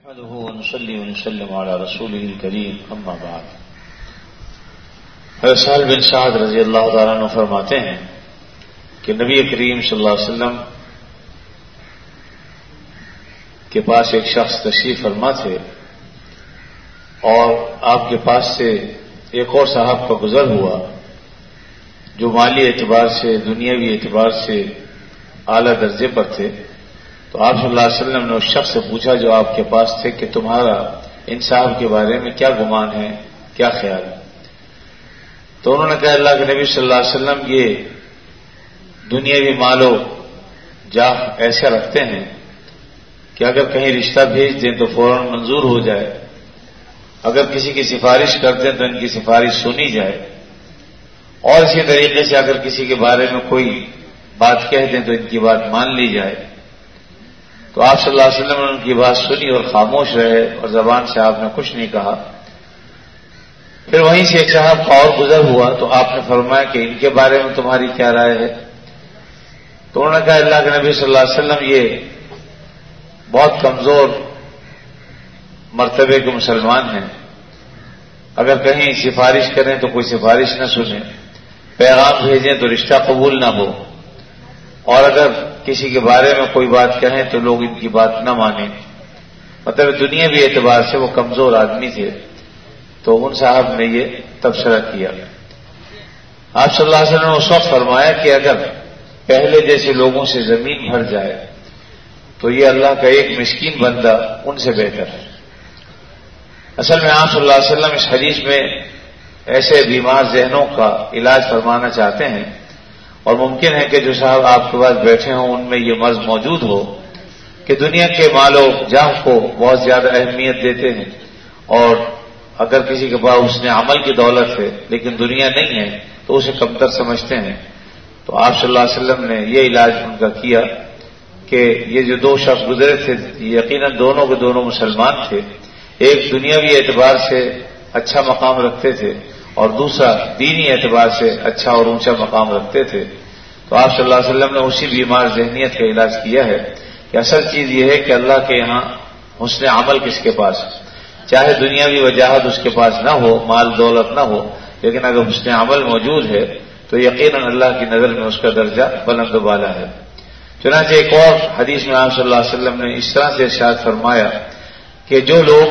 نحمده ونصلي ونسلم على رسوله الكريم اما بعد. حضرت سہل بن سعد رضی اللہ تعالیٰ عنہ فرماتے ہیں کہ نبی کریم صلی اللہ علیہ وسلم کے پاس ایک شخص تشریف فرما تھے اور آپ کے پاس سے ایک اور صاحب کا گزر ہوا جو مالی اعتبار سے دنیاوی اعتبار سے اعلیٰ درجے پر تھے. تو آپ صلی اللہ علیہ وسلم نے اس شخص سے پوچھا جو آپ کے پاس تھے کہ تمہارا ان صاحب کے بارے میں کیا گمان ہے, کیا خیال ہے؟ تو انہوں نے کہا اللہ کے نبی صلی اللہ علیہ وسلم یہ دنیاوی مال و جاہ ایسا رکھتے ہیں کہ اگر کہیں رشتہ بھیج دیں تو فوراً منظور ہو جائے, اگر کسی کی سفارش کر دیں تو ان کی سفارش سنی جائے, اور اسی طریقے سے اگر کسی کے بارے میں کوئی بات کہہ دیں تو ان کی بات مان لی جائے. تو آپ صلی اللہ علیہ وسلم نے ان کی بات سنی اور خاموش رہے اور زبان سے آپ نے کچھ نہیں کہا. پھر وہیں سے ایک صاحب کا اور گزر ہوا تو آپ نے فرمایا کہ ان کے بارے میں تمہاری کیا رائے ہے؟ تو انہوں نے کہا اللہ کے نبی صلی اللہ علیہ وسلم یہ بہت کمزور مرتبے کے مسلمان ہیں, اگر کہیں سفارش کریں تو کوئی سفارش نہ سنیں, پیغام بھیجیں تو رشتہ قبول نہ ہو, اور اگر کسی کے بارے میں کوئی بات کہیں تو لوگ ان کی بات نہ مانیں. مطلب دنیاوی اعتبار سے وہ کمزور آدمی تھے. تو ان صاحب نے یہ تبصرہ کیا. آپ صلی اللہ علیہ وسلم نے اس وقت فرمایا کہ اگر پہلے جیسے لوگوں سے زمین بھر جائے تو یہ اللہ کا ایک مسکین بندہ ان سے بہتر ہے. اصل میں آپ صلی اللہ علیہ وسلم اس حدیث میں ایسے بیمار ذہنوں کا علاج فرمانا چاہتے ہیں, اور ممکن ہے کہ جو صاحب آپ کے پاس بیٹھے ہوں ان میں یہ مرض موجود ہو کہ دنیا کے مال و جاہ کو بہت زیادہ اہمیت دیتے ہیں, اور اگر کسی کے پاس اس نے عمل کی دولت ہے لیکن دنیا نہیں ہے تو اسے کمتر سمجھتے ہیں. تو آپ صلی اللہ علیہ وسلم نے یہ علاج ان کا کیا کہ یہ جو دو شخص گزرے تھے یقیناً دونوں کے دونوں مسلمان تھے. ایک دنیاوی اعتبار سے اچھا مقام رکھتے تھے اور دوسرا دینی اعتبار سے اچھا اور اونچا مقام رکھتے تھے. تو آپ صلی اللہ علیہ وسلم نے اسی بیمار ذہنیت کا علاج کیا ہے کہ اصل چیز یہ ہے کہ اللہ کے یہاں حسن عمل کس کے پاس, چاہے دنیاوی وجاہت اس کے پاس نہ ہو, مال دولت نہ ہو, لیکن اگر حسن عمل موجود ہے تو یقیناً اللہ کی نظر میں اس کا درجہ بلند و بالا ہے. چنانچہ ایک اور حدیث میں آپ صلی اللہ علیہ وسلم نے اس طرح سے ارشاد فرمایا کہ جو لوگ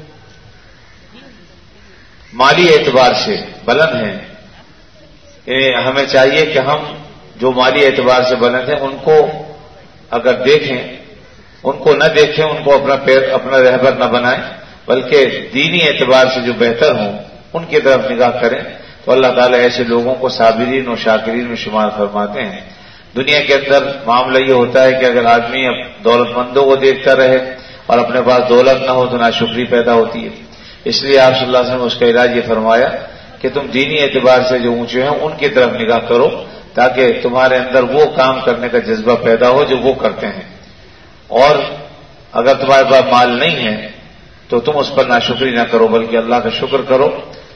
مالی اعتبار سے بلند ہیں ہمیں چاہیے کہ ہم جو مالی اعتبار سے بلند ہیں ان کو اگر دیکھیں, ان کو نہ دیکھیں, ان کو اپنا رہبر نہ بنائیں, بلکہ دینی اعتبار سے جو بہتر ہوں ان کی طرف نگاہ کریں. تو اللہ تعالیٰ ایسے لوگوں کو صابرین و شاکرین میں شمار فرماتے ہیں. دنیا کے اندر معاملہ یہ ہوتا ہے کہ اگر آدمی دولت مندوں کو دیکھتا رہے اور اپنے پاس دولت نہ ہو تو ناشکری پیدا ہوتی ہے. اس لیے آپ صلی اللہ علیہ وسلم نے اس کا علاج یہ فرمایا کہ تم دینی اعتبار سے جو اونچے ہیں ان کی طرف نگاہ کرو تاکہ تمہارے اندر وہ کام کرنے کا جذبہ پیدا ہو جو وہ کرتے ہیں, اور اگر تمہارے پاس مال نہیں ہے تو تم اس پر ناشکری نہ کرو بلکہ اللہ کا شکر کرو.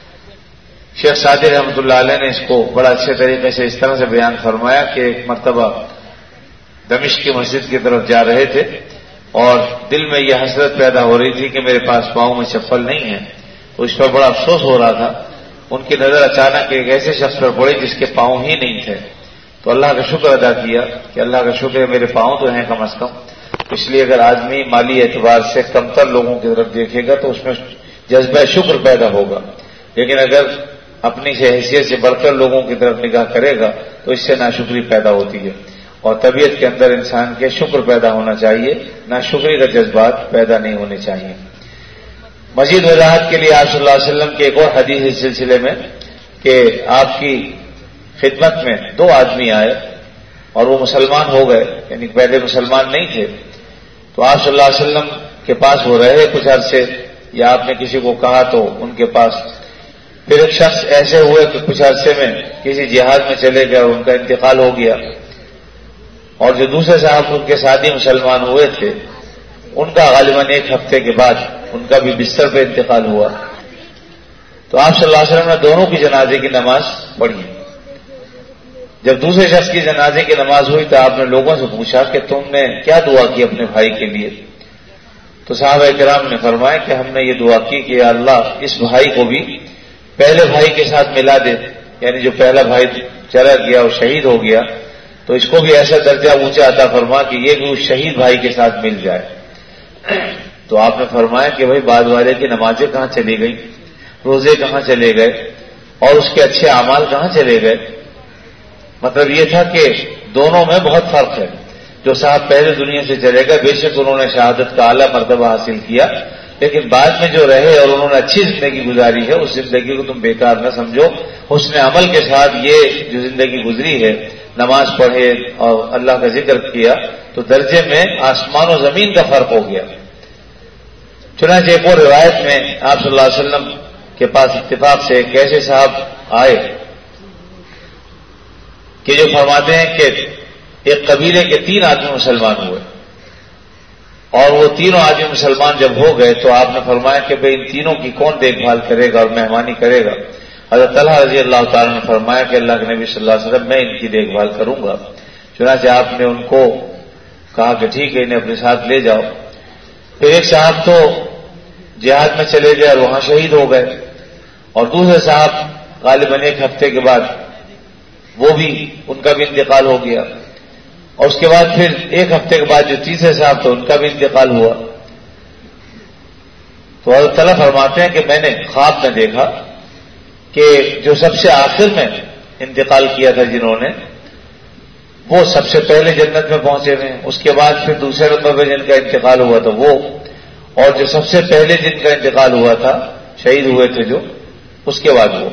شیخ سعدی رحمۃ اللہ علیہ نے اس کو بڑا اچھے طریقے سے اس طرح سے بیان فرمایا کہ ایک مرتبہ دمشق کی مسجد کی طرف جا رہے تھے اور دل میں یہ حسرت پیدا ہو رہی تھی کہ میرے پاس پاؤں میں چپل نہیں ہے. تو اس پر بڑا افسوس ہو رہا تھا. ان کی نظر اچانک ایک ایسے شخص پر پڑی جس کے پاؤں ہی نہیں تھے. تو اللہ کا شکر ادا کیا کہ اللہ کا شکر ہے میرے پاؤں تو ہیں کم از کم. اس لیے اگر آدمی مالی اعتبار سے کمتر لوگوں کی طرف دیکھے گا تو اس میں جذبہ شکر پیدا ہوگا, لیکن اگر اپنی سے حیثیت سے بڑھ کر لوگوں کی طرف نگاہ کرے گا تو اس سے ناشکری پیدا ہوتی ہے. اور طبیعت کے اندر انسان کے شکر پیدا ہونا چاہیے, ناشکری کا جذبات پیدا نہیں ہونے چاہیے. مزید وضاحت کے لیے آپ صلی اللہ علیہ وسلم کی ایک اور حدیث اس سلسلے میں کہ آپ کی خدمت میں دو آدمی آئے اور وہ مسلمان ہو گئے, یعنی پہلے مسلمان نہیں تھے. تو آپ صلی اللہ علیہ وسلم کے پاس وہ رہے کچھ عرصے, یا آپ نے کسی کو کہا تو ان کے پاس. پھر ایک شخص ایسے ہوئے کہ کچھ عرصے میں کسی جہاد میں چلے گئے اور ان کا انتقال ہو گیا, اور جو دوسرے صاحب ان کے ساتھی مسلمان ہوئے تھے ان کا غالباً ایک ہفتے کے بعد ان کا بھی بستر پہ انتقال ہوا. تو آپ صلی اللہ علیہ وسلم نے دونوں کی جنازے کی نماز پڑھی. جب دوسرے شخص کی جنازے کی نماز ہوئی تو آپ نے لوگوں سے پوچھا کہ تم نے کیا دعا کی اپنے بھائی کے لیے؟ تو صحابہ کرام نے فرمایا کہ ہم نے یہ دعا کی کہ یا اللہ اس بھائی کو بھی پہلے بھائی کے ساتھ ملا دے، یعنی جو پہلا بھائی چلا گیا اور شہید ہو گیا تو اس کو بھی ایسا درجہ اونچا عطا فرما کہ یہ بھی اس شہید بھائی کے ساتھ مل جائے۔ تو آپ نے فرمایا کہ بھائی بعد والے کی نمازیں کہاں چلی گئی، روزے کہاں چلے گئے، اور اس کے اچھے اعمال کہاں چلے گئے؟ مطلب یہ تھا کہ دونوں میں بہت فرق ہے۔ جو صاحب پہلے دنیا سے چلے گئے بے شک انہوں نے شہادت کا اعلیٰ مرتبہ حاصل کیا، لیکن بعد میں جو رہے اور انہوں نے اچھی زندگی گزاری ہے اس زندگی کو تم بیکار نہ سمجھو، حسن عمل کے ساتھ یہ جو زندگی گزری ہے، نماز پڑھے اور اللہ کا ذکر کیا، تو درجے میں آسمان و زمین کا فرق ہو گیا۔ چنانچہ ایک اور روایت میں آپ صلی اللہ علیہ وسلم کے پاس اتفاق سے ایک ایسے صاحب آئے کہ جو فرماتے ہیں کہ ایک قبیلے کے 3 آدمی مسلمان ہوئے، اور وہ تینوں آدمی مسلمان جب ہو گئے تو آپ نے فرمایا کہ بھئی ان تینوں کی کون دیکھ بھال کرے گا اور مہمانی کرے گا؟ حضرت طلحہ رضی اللہ تعالیٰ نے فرمایا کہ اللہ کے نبی صلی اللہ علیہ وسلم میں ان کی دیکھ بھال کروں گا۔ چنانچہ آپ نے ان کو کہا کہ ٹھیک ہے انہیں اپنے ساتھ لے جاؤ۔ پھر ایک صاحب تو جہاد میں چلے گئے اور وہاں شہید ہو گئے، اور دوسرے صاحب غالباً 1 ہفتے کے بعد وہ بھی ان کا بھی انتقال ہو گیا، اور اس کے بعد پھر 1 ہفتے کے بعد جو تیسرے صاحب تھے ان کا بھی انتقال ہوا۔ تو حضرت تعالیٰ فرماتے ہیں کہ میں نے خواب میں دیکھا کہ جو سب سے آخر میں انتقال کیا تھا جنہوں نے، وہ سب سے پہلے جنت میں پہنچے ہوئے ہیں، اس کے بعد پھر دوسرے نمبر پہ جن کا انتقال ہوا تھا وہ، اور جو سب سے پہلے جن کا انتقال ہوا تھا شہید ہوئے تھے جو، اس کے بعد وہ۔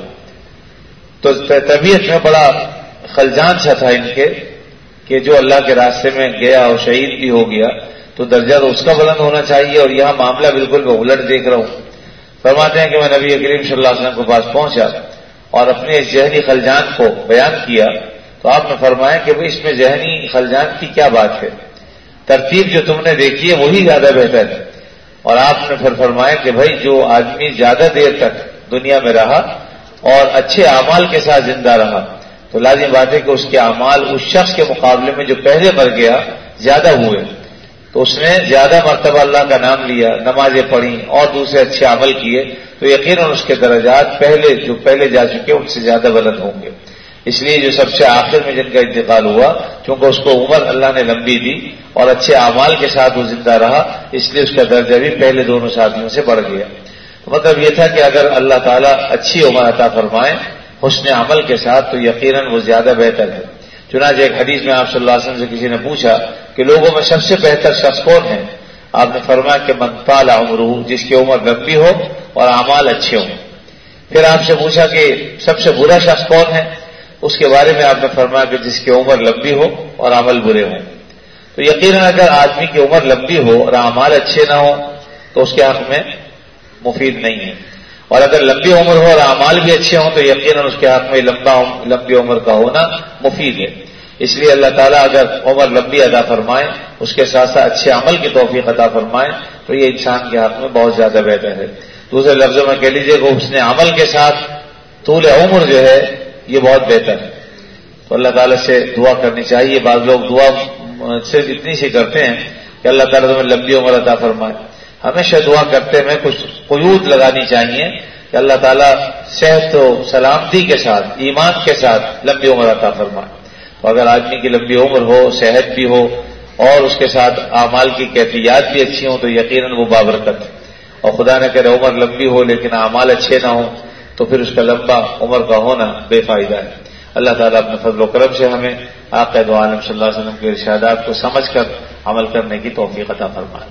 تو طبیعت میں بڑا خلجان سا تھا ان کے کہ جو اللہ کے راستے میں گیا اور شہید بھی ہو گیا تو درجہ تو اس کا بلند ہونا چاہیے، اور یہاں معاملہ بالکل میں الٹ دیکھ رہا ہوں۔ فرماتے ہیں کہ میں نبی کریم صلی اللہ علیہ وسلم کے پاس پہنچا اور اپنے اس ذہنی خلجان کو بیان کیا تو آپ نے فرمایا کہ بھئی اس میں ذہنی خلجان کی کیا بات ہے، ترتیب جو تم نے دیکھی ہے وہی زیادہ بہتر ہے۔ اور آپ نے پھر فرمایا کہ بھئی جو آدمی زیادہ دیر تک دنیا میں رہا اور اچھے اعمال کے ساتھ زندہ رہا تو لازم بات ہے کہ اس کے اعمال اس شخص کے مقابلے میں جو پہلے مر گیا زیادہ ہوئے، تو اس نے زیادہ مرتبہ اللہ کا نام لیا، نمازیں پڑھیں اور دوسرے اچھے عمل کیے، تو یقیناً اس کے درجات جو پہلے جا چکے ان سے زیادہ بلند ہوں گے۔ اس لیے جو سب سے آخر میں جن کا انتقال ہوا چونکہ اس کو عمر اللہ نے لمبی دی اور اچھے اعمال کے ساتھ وہ زندہ رہا، اس لیے اس کا درجہ بھی پہلے دونوں ساتھیوں سے بڑھ گیا۔ مطلب یہ تھا کہ اگر اللہ تعالیٰ اچھی عمر عطا فرمائے حسن عمل کے ساتھ تو یقیناً وہ زیادہ بہتر ہے۔ چنانچہ ایک حدیث میں آپ صلی اللہ علیہ وسلم سے کسی نے پوچھا کہ لوگوں میں سب سے بہتر شخص کون ہے؟ آپ نے فرمایا کہ من طال عمرہ، جس کی عمر لمبی ہو اور اعمال اچھے ہوں۔ پھر آپ سے پوچھا کہ سب سے برا شخص کون ہے؟ اس کے بارے میں آپ نے فرمایا کہ جس کی عمر لمبی ہو اور عمل برے ہوں۔ تو یقیناً اگر آدمی کی عمر لمبی ہو اور اعمال اچھے نہ ہوں تو اس کے حق میں مفید نہیں ہے، اور اگر لمبی عمر ہو اور اعمال بھی اچھے ہوں تو یقیناً اس کے حق میں لمبی عمر کا ہونا مفید ہے۔ اس لیے اللہ تعالیٰ اگر عمر لمبی عطا فرمائے اس کے ساتھ ساتھ اچھے عمل کی توفیق عطا فرمائے تو یہ انسان کے حق میں بہت زیادہ بہتر ہے۔ دوسرے لفظوں میں کہہ لیجیے کہ اس نے عمل کے ساتھ طول عمر جو ہے یہ بہت بہتر ہے۔ تو اللہ تعالیٰ سے دعا کرنی چاہیے۔ بعض لوگ دعا صرف اتنی سی کرتے ہیں کہ اللہ تعالیٰ تمہیں لمبی عمر عطا فرمائے، ہمیشہ دعا کرتے میں کچھ قیود لگانی چاہیے کہ اللہ تعالیٰ صحت و سلامتی کے ساتھ ایمان کے ساتھ لمبی عمر عطا فرمائے۔ تو اگر آدمی کی لمبی عمر ہو، صحت بھی ہو اور اس کے ساتھ اعمال کی کیفیات بھی اچھی ہوں تو یقیناً وہ بابرکت ہے، اور خدا نہ کرے عمر لمبی ہو لیکن اعمال اچھے نہ ہوں تو پھر اس کا لمبا عمر کا ہونا بے فائدہ ہے۔ اللہ تعالیٰ اپنے فضل و کرم سے ہمیں آقا دو عالم صلی اللہ علیہ وسلم کے ارشادات کو سمجھ کر عمل کرنے کی توفیق عطا فرمائے۔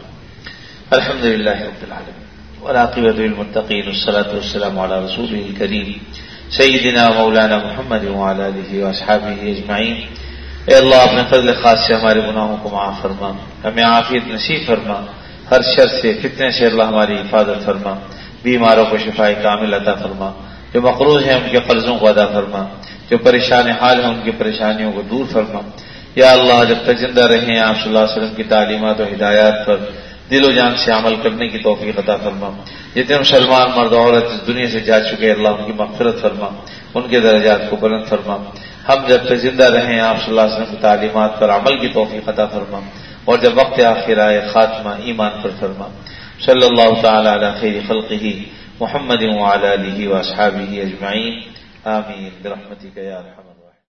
الحمدللہ رب العالمین والعاقبۃ للمتقین والصلاۃ والسلام علی رسولہ الکریم سیدنا مولانا محمد وعلی آلہ واصحابہ اجمعین۔ اے اللہ اپنے فضل خاص سے ہمارے گناہوں کو معاف فرما، ہمیں عافیت نصیب فرما، ہر شر سے فتنے سے اللہ ہماری حفاظت فرما، بیماروں کو شفائے کامل عطا فرما، جو مقروض ہیں ان کے قرضوں کو ادا فرما، جو پریشان حال ہیں ان کی پریشانیوں کو دور فرما۔ یا اللہ جب تک زندہ رہیں آپ صلی اللہ علیہ وسلم کی تعلیمات و ہدایات پر دل و جان سے عمل کرنے کی توفیق عطا فرما۔ جتنے مسلمان مرد و عورت اس دنیا سے جا چکے اللہ ان کی مغفرت فرما، ان کے درجات کو بلند فرما۔ ہم جب تک زندہ رہیں آپ صلی اللہ علیہ وسلم کی تعلیمات پر عمل کی توفیق عطا فرما، اور جب وقت آخر آئے خاتمہ ایمان پر فرما۔ صلی اللہ تعالی علی خیر خلقہ محمد وعلی آلہ واصحابہ اجمعین آمین برحمتک یا ارحم